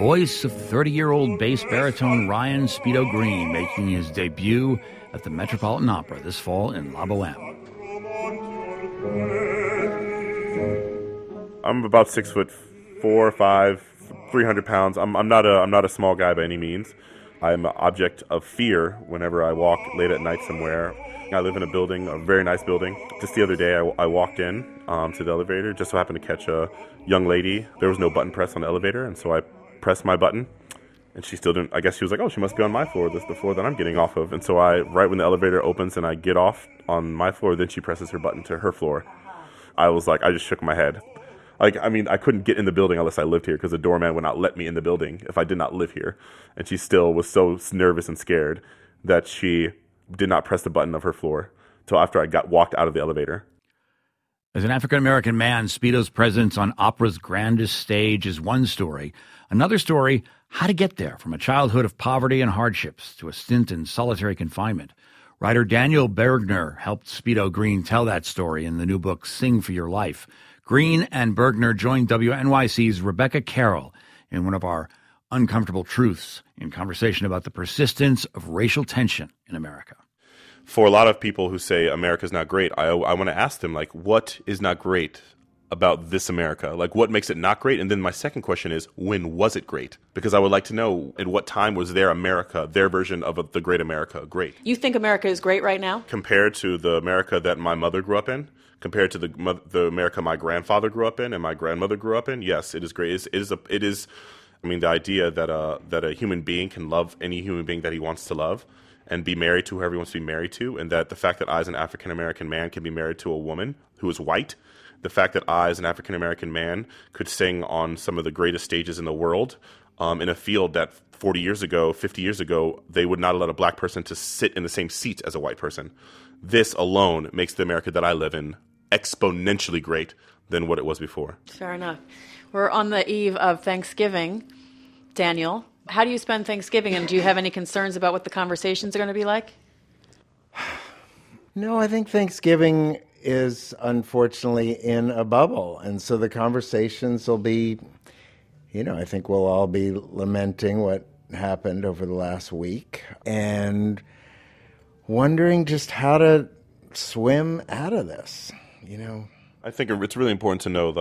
voice of 30-year-old bass baritone Ryan Speedo Green, making his debut at the Metropolitan Opera this fall in La Boheme. I'm about 6'4", 5", 300 pounds. I'm not a small guy by any means. I'm an object of fear whenever I walk late at night somewhere. I live in a building, a very nice building. Just the other day, I walked in to the elevator, just so happened to catch a young lady. There was no button press on the elevator, and so I pressed my button, and she still didn't. I guess she was like, oh, she must be on my floor. This is the floor that I'm getting off of. And so right when the elevator opens and I get off on my floor, then she presses her button to her floor. I was like, I just shook my head. I couldn't get in the building unless I lived here because the doorman would not let me in the building if I did not live here. And she still was so nervous and scared that she did not press the button of her floor till after I walked out of the elevator. As an African-American man, Speedo's presence on opera's grandest stage is one story. Another story, how to get there from a childhood of poverty and hardships to a stint in solitary confinement. Writer Daniel Bergner helped Speedo Green tell that story in the new book, Sing for Your Life. Green and Bergner joined WNYC's Rebecca Carroll in one of our Uncomfortable Truths in conversation about the persistence of racial tension in America. For a lot of people who say America's not great, I want to ask them, what is not great about this America? What makes it not great? And then my second question is, when was it great? Because I would like to know at what time was their America, their version of the great America, great? You think America is great right now? Compared to the America that my mother grew up in? Compared to the America my grandfather grew up in and my grandmother grew up in? Yes, it is great. It is. I mean, the idea that a human being can love any human being that he wants to love and be married to whoever he wants to be married to, and that the fact that I, as an African-American man, can be married to a woman who is white, the fact that I, as an African-American man, could sing on some of the greatest stages in the world in a field that 40 years ago, 50 years ago, they would not allow a black person to sit in the same seat as a white person. This alone makes the America that I live in exponentially great than what it was before. Fair enough. We're on the eve of Thanksgiving. Daniel, how do you spend Thanksgiving, and do you have any concerns about what the conversations are going to be like? No, I think Thanksgiving is unfortunately in a bubble, and so the conversations will be, I think we'll all be lamenting what happened over the last week and wondering just how to swim out of this, I think it's really important to know,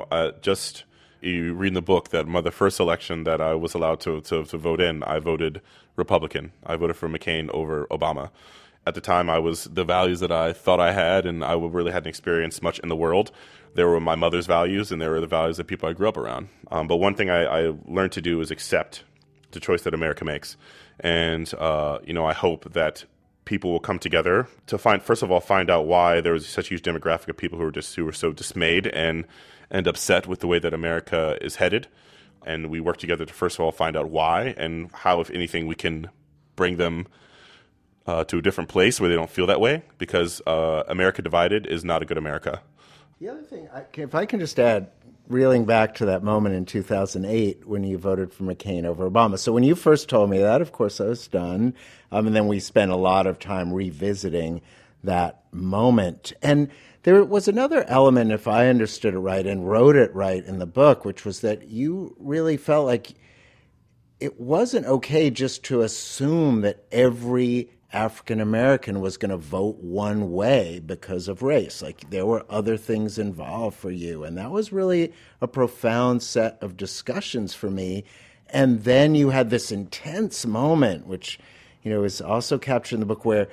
you read in the book that the first election that I was allowed to vote in, I voted Republican. I voted for McCain over Obama. At the time, I was the values that I thought I had, and I really hadn't experienced much in the world. There were my mother's values, and there were the values of people I grew up around. But one thing I learned to do is accept the choice that America makes. And, I hope that people will come together to find out why there was such a huge demographic of people who were so dismayed and upset with the way that America is headed. And we work together to, first of all, find out why and how, if anything, we can bring them to a different place where they don't feel that way, because America divided is not a good America. The other thing, if I can just add, reeling back to that moment in 2008 when you voted for McCain over Obama. So when you first told me that, of course, I was stunned. And then we spent a lot of time revisiting that moment. And there was another element, if I understood it right and wrote it right in the book, which was that you really felt like it wasn't okay just to assume that every African American was going to vote one way because of race. There were other things involved for you. And that was really a profound set of discussions for me. And then you had this intense moment, which, is also captured in the book, where,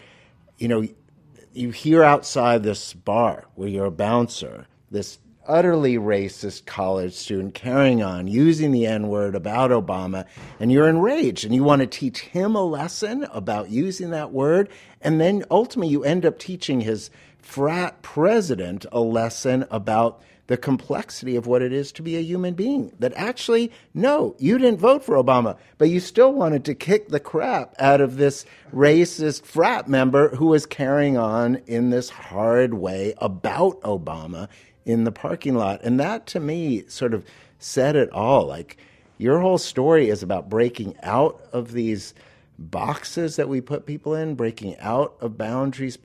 you hear outside this bar where you're a bouncer, this utterly racist college student carrying on, using the N-word about Obama, and you're enraged, and you want to teach him a lesson about using that word, and then ultimately you end up teaching his frat president a lesson about the complexity of what it is to be a human being. That actually, no, you didn't vote for Obama, but you still wanted to kick the crap out of this racist frat member who was carrying on in this hard way about Obama in the parking lot. And that, to me, sort of said it all. Your whole story is about breaking out of these boxes that we put people in, breaking out of boundaries,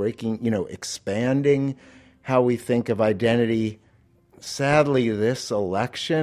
expanding how we think of identity. Sadly, this election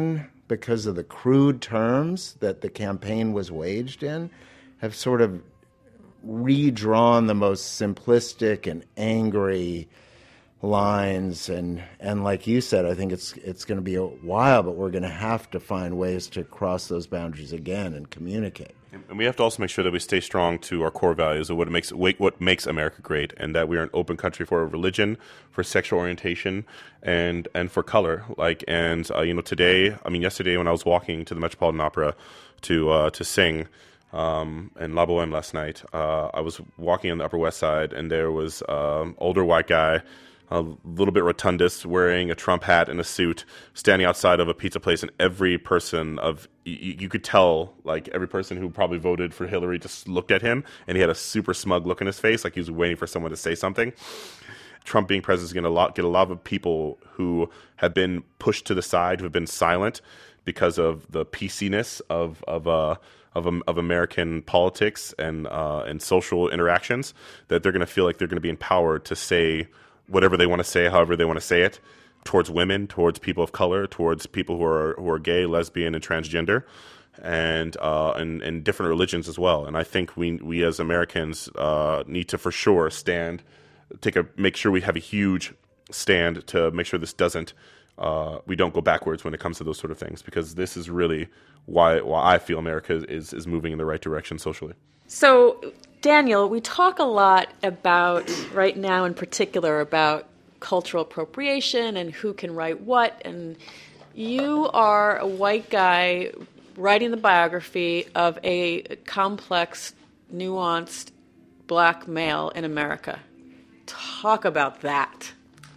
because of the crude terms that the campaign was waged in, have sort of redrawn the most simplistic and angry lines. And like you said, I think it's going to be a while, but we're going to have to find ways to cross those boundaries again and communicate. And we have to also make sure that we stay strong to our core values of what makes America great, and that we are an open country for religion, for sexual orientation, and for color. Yesterday when I was walking to the Metropolitan Opera to sing in La Boheme last night, I was walking on the Upper West Side, and there was older white guy, a little bit rotundous, wearing a Trump hat and a suit, standing outside of a pizza place, and every person you could tell, like, every person who probably voted for Hillary just looked at him, and he had a super smug look in his face, like he was waiting for someone to say something. Trump being president is going to get a lot of people who have been pushed to the side, who have been silent because of the PC-ness of American politics and social interactions, that they're going to feel like they're going to be empowered to say whatever they want to say, however they want to say it, towards women, towards people of color, towards people who are gay, lesbian, and transgender, and different religions as well. And I think we as Americans need to for sure make sure we have a huge stand to make sure this we don't go backwards when it comes to those sort of things, because this is really why I feel America is moving in the right direction socially. So, Daniel, we talk a lot about, right now in particular, about cultural appropriation and who can write what. And you are a white guy writing the biography of a complex, nuanced black male in America. Talk about that.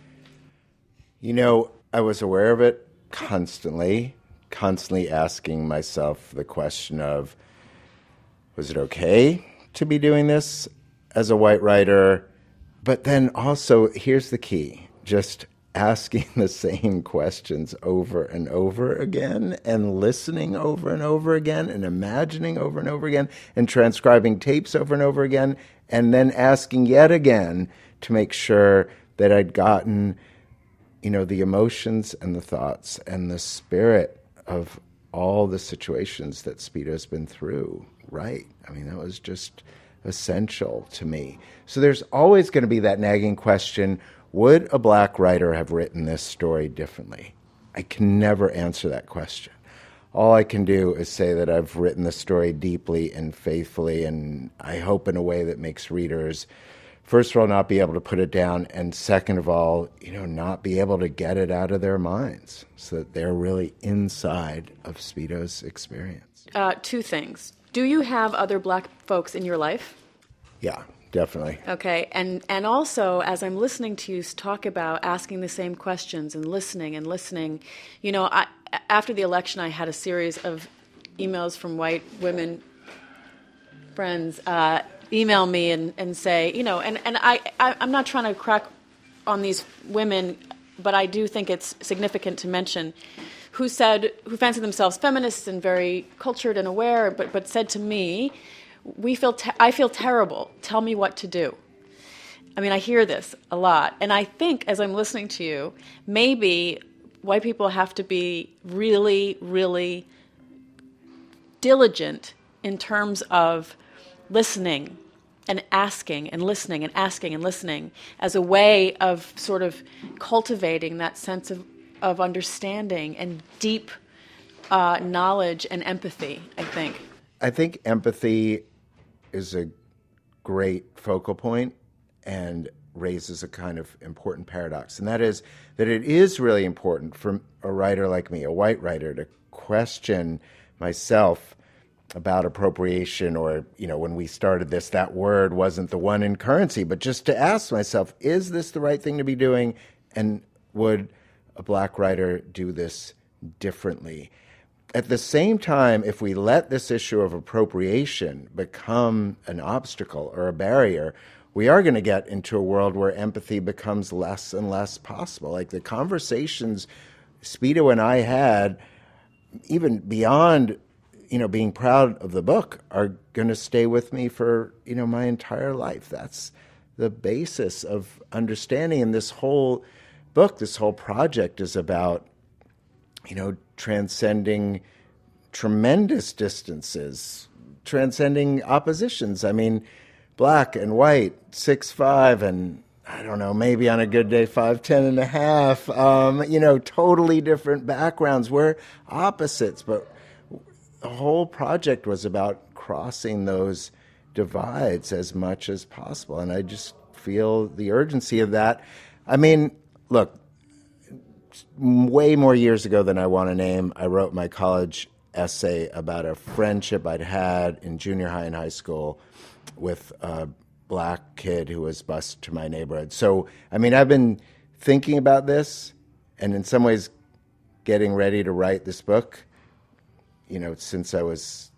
I was aware of it constantly asking myself the question of, was it okay to be doing this as a white writer? But then also, here's the key, just asking the same questions over and over again, and listening over and over again, and imagining over and over again, and transcribing tapes over and over again, and then asking yet again to make sure that I'd gotten, the emotions and the thoughts and the spirit of all the situations that Speedo's been through. Right. I mean, that was just essential to me. So there's always going to be that nagging question, would a black writer have written this story differently? I can never answer that question. All I can do is say that I've written the story deeply and faithfully, and I hope in a way that makes readers, first of all, not be able to put it down, and second of all, not be able to get it out of their minds so that they're really inside of Speedo's experience. Two things. Do you have other black folks in your life? Yeah, definitely. Okay, and also, as I'm listening to you talk about asking the same questions and listening, after the election, I had a series of emails from white women friends email me and say, I'm not trying to crack on these women, but I do think it's significant to mention who fancy themselves feminists and very cultured and aware, but said to me, I feel terrible. Tell me what to do. I mean, I hear this a lot. And I think, as I'm listening to you, maybe white people have to be really, really diligent in terms of listening and asking and listening and asking and listening as a way of sort of cultivating that sense of understanding and deep knowledge and empathy, I think. I think empathy is a great focal point and raises a kind of important paradox. And that is that it is really important for a writer like me, a white writer, to question myself about appropriation, or, when we started this, that word wasn't the one in Currency, but just to ask myself, is this the right thing to be doing? And would a black writer do this differently? At the same time, if we let this issue of appropriation become an obstacle or a barrier, we are going to get into a world where empathy becomes less and less possible. Like the conversations Speedo and I had, even beyond, being proud of the book, are going to stay with me for, my entire life. That's the basis of understanding. And this whole book, this whole project is about, transcending tremendous distances, transcending oppositions. I mean, black and white, 6'5", and I don't know, maybe on a good day, 5'10" and a half, totally different backgrounds. We're opposites, but the whole project was about crossing those divides as much as possible. And I just feel the urgency of that. I mean, look, way more years ago than I want to name, I wrote my college essay about a friendship I'd had in junior high and high school with a black kid who was bused to my neighborhood. So, I mean, I've been thinking about this and in some ways getting ready to write this book, since I was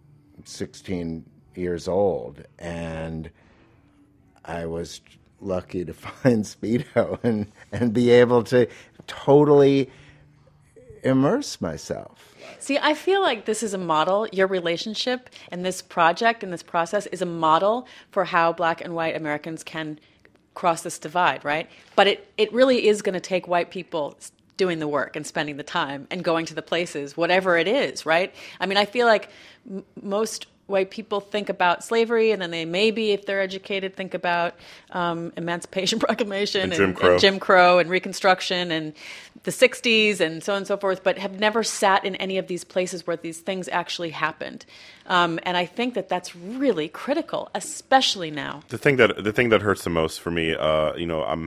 16 years old. And I was lucky to find Speedo and be able to totally immerse myself. See, I feel like this is a model. Your relationship and this project and this process is a model for how black and white Americans can cross this divide, right? But it really is going to take white people doing the work and spending the time and going to the places, whatever it is, right? I mean, I feel like most white people think about slavery, and then they maybe, if they're educated, think about Emancipation Proclamation and Jim Crow and Reconstruction and the 60s and so on and so forth, but have never sat in any of these places where these things actually happened. And I think that that's really critical, especially now. The thing that hurts the most for me, I'm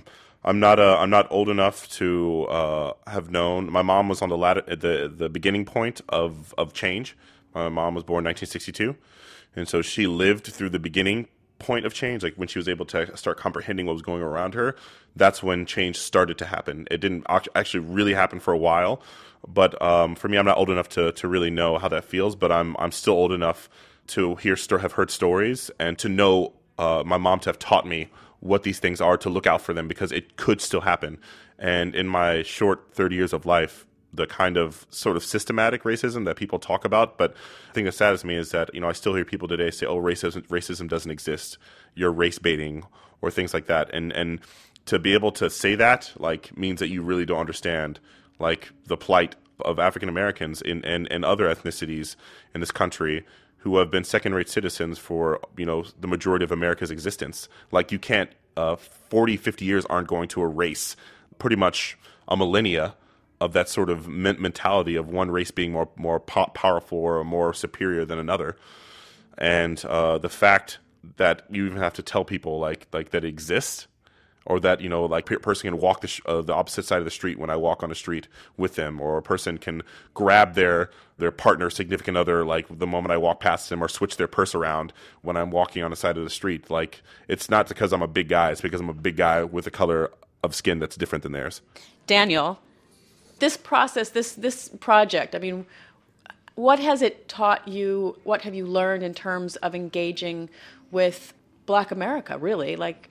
not old enough to have known. My mom was on the beginning point of change. My mom was born in 1962, and so she lived through the beginning point of change, like when she was able to start comprehending what was going around her. That's when change started to happen. It didn't actually really happen for a while, but for me, I'm not old enough to really know how that feels, but I'm still old enough to have heard stories and to know my mom to have taught me what these things are, to look out for them, because it could still happen. And in my short 30 years of life, the kind of sort of systematic racism that people talk about. But the thing that saddens me is that, I still hear people today say, oh, racism doesn't exist. You're race baiting, or things like that. And to be able to say that, means that you really don't understand, the plight of African Americans and other ethnicities in this country who have been second-rate citizens for, the majority of America's existence. You can't, 40, 50 years aren't going to erase pretty much a millennia of that sort of mentality of one race being more powerful or more superior than another. And the fact that you even have to tell people like that it exists, or that, a person can walk the opposite side of the street when I walk on the street with them, or a person can grab their partner, significant other, the moment I walk past them, or switch their purse around when I'm walking on the side of the street. It's not because I'm a big guy, it's because I'm a big guy with a color of skin that's different than theirs. Daniel, this process, this project, I mean, what has it taught you? What have you learned in terms of engaging with Black America, really?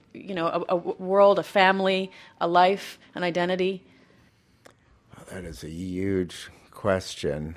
A world, a family, a life, an identity? Well, that is a huge question.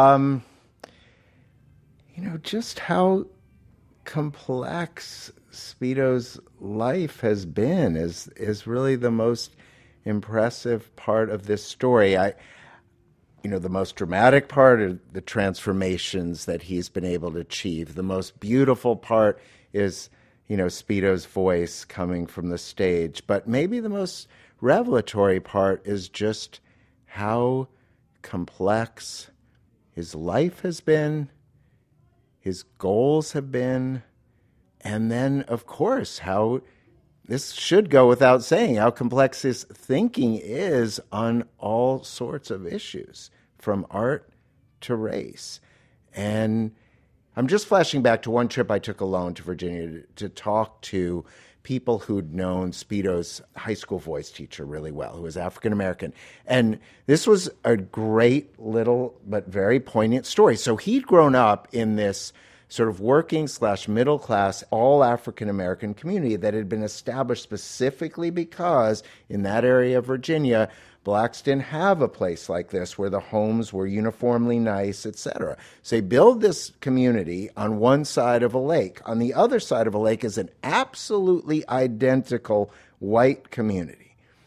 Just how complex Speedo's life has been is really the most impressive part of this story. The most dramatic part are the transformations that he's been able to achieve. The most beautiful part is, Speedo's voice coming from the stage. But maybe the most revelatory part is just how complex his life has been, his goals have been, and then, of course, how this should go without saying, how complex his thinking is on all sorts of issues, from art to race. And I'm just flashing back to one trip I took alone to Virginia to talk to people who'd known Speedo's high school voice teacher really well, who was African American. And this was a great little but very poignant story. So he'd grown up in this sort of working/middle class, all African American community that had been established specifically because in that area of Virginia, blacks didn't have a place like this where the homes were uniformly nice, etc. So they build this community on one side of a lake. On the other side of a lake is an absolutely identical white community.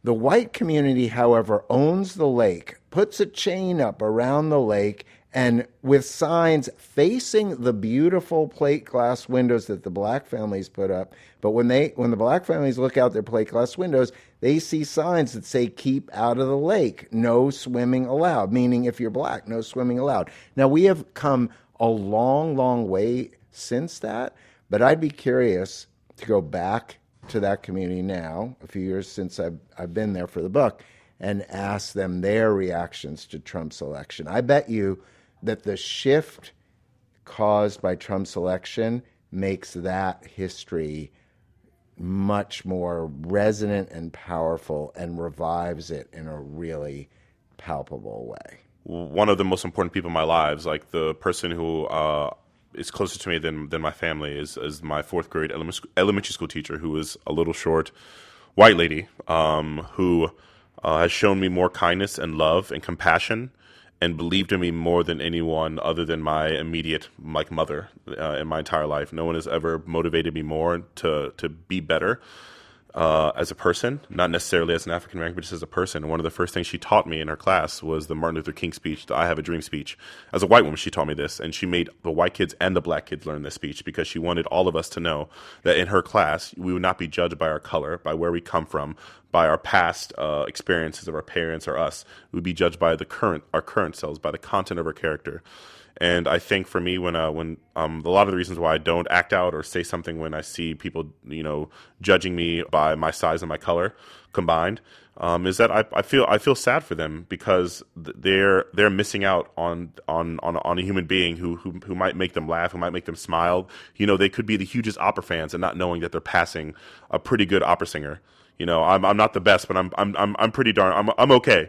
The white community, however, owns the lake, puts a chain up around the lake, and with signs facing the beautiful plate glass windows that the black families put up. But when the black families look out their plate glass windows, they see signs that say, keep out of the lake, no swimming allowed, meaning if you're black, no swimming allowed. Now, we have come a long, long way since that, but I'd be curious to go back to that community now, a few years since I've been there for the book, and ask them their reactions to Trump's election. I bet you that the shift caused by Trump's election makes that history much more resonant and powerful and revives it in a really palpable way. One of the most important people in my lives, like the person who is closer to me than my family, is my fourth grade elementary school teacher, who is a little short white lady, who has shown me more kindness and love and compassion and believed in me more than anyone other than my immediate mother in my entire life. No one has ever motivated me more to be better as a person, not necessarily as an African American, but just as a person. And one of the first things she taught me in her class was the Martin Luther King speech, the I Have a Dream speech. As a white woman, she taught me this, and she made the white kids and the black kids learn this speech because she wanted all of us to know that in her class, we would not be judged by our color, by where we come from, by our past experiences of our parents or us. We would be judged by our current selves, by the content of our character. And I think for me, when a lot of the reasons why I don't act out or say something when I see people, judging me by my size and my color combined, is that I feel sad for them because they're missing out on a human being who might make them laugh, who might make them smile. They could be the hugest opera fans and not knowing that they're passing a pretty good opera singer. I'm not the best, but I'm pretty darn I'm okay,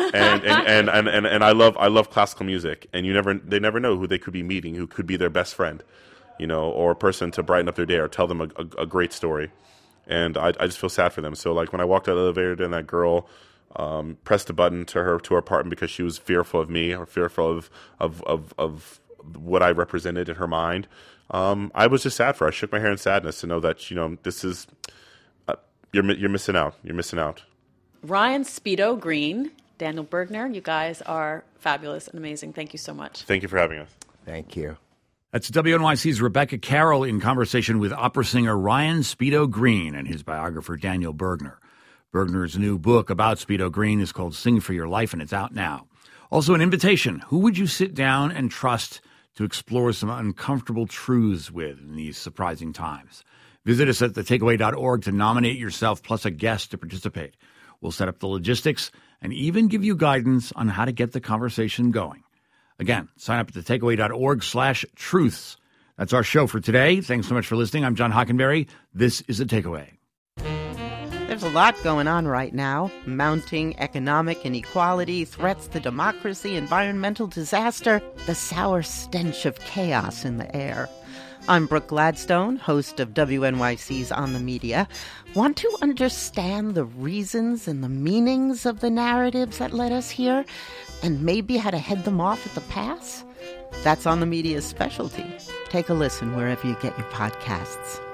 and I love classical music, and they never know who they could be meeting, who could be their best friend, or a person to brighten up their day or tell them a great story, and I just feel sad for them. So like when I walked out of the elevator and that girl pressed a button to her apartment because she was fearful of me or fearful of what I represented in her mind, I was just sad for her. I shook my hair in sadness to know that this is. You're missing out. You're missing out. Ryan Speedo Green, Daniel Bergner, you guys are fabulous and amazing. Thank you so much. Thank you for having us. Thank you. That's WNYC's Rebecca Carroll in conversation with opera singer Ryan Speedo Green and his biographer Daniel Bergner. Bergner's new book about Speedo Green is called Sing for Your Life, and it's out now. Also an invitation. Who would you sit down and trust to explore some uncomfortable truths with in these surprising times? Visit us at thetakeaway.org to nominate yourself plus a guest to participate. We'll set up the logistics and even give you guidance on how to get the conversation going. Again, sign up at thetakeaway.org/truths. That's our show for today. Thanks so much for listening. I'm John Hockenberry. This is The Takeaway. There's a lot going on right now. Mounting economic inequality, threats to democracy, environmental disaster, the sour stench of chaos in the air. I'm Brooke Gladstone, host of WNYC's On the Media. Want to understand the reasons and the meanings of the narratives that led us here, and maybe how to head them off at the pass? That's On the Media's specialty. Take a listen wherever you get your podcasts.